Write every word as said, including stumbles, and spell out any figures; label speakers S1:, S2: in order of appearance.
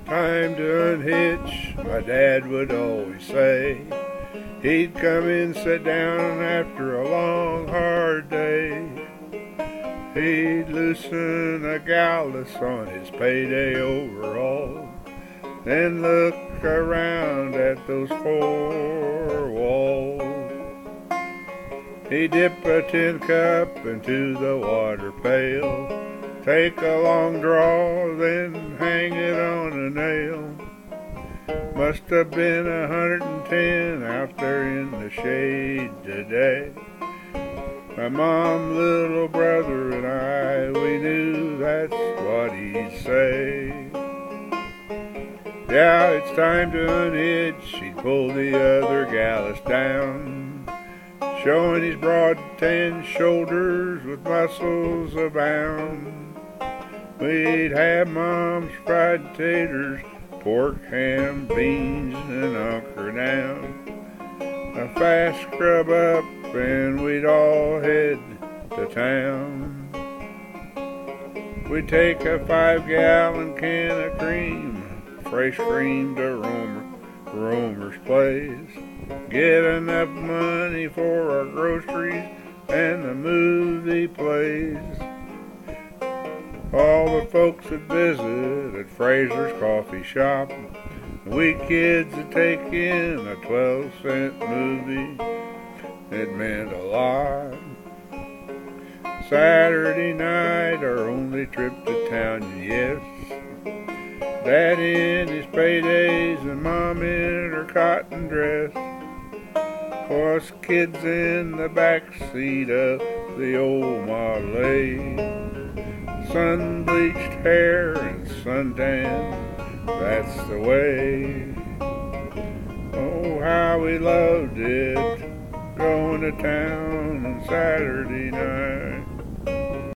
S1: Time to unhitch, my dad would always say. He'd come in, sit down after a long, hard day. He'd loosen a gallus on his payday overall, then look around at those four walls. He'd dip a tin cup into the water pail, take a long draw, then hang it on a nail. Must have been a hundred and ten out there in the shade today. My mom, little brother, and I, we knew that's what he'd say. Yeah, it's time to unhitch, he'd pull the other gallus down, showing his broad tan shoulders with muscles abound. We'd have Mom's fried taters, pork, ham, beans, and anchor down. A fast scrub up and we'd all head to town. We'd take a five-gallon can of cream, fresh cream to Romer, Romer's place. Get enough money for our groceries and the movie plays. All the folks would visit at Fraser's coffee shop. We kids would take in a twelve cent movie. It meant a lot. Saturday night, our only trip to town, yes. Dad in his paydays and Mom in her cotton dress. Us kids in the back seat of the old Model A. Sun-bleached hair and suntan, that's the way. Oh, how we loved it, going to town on Saturday night.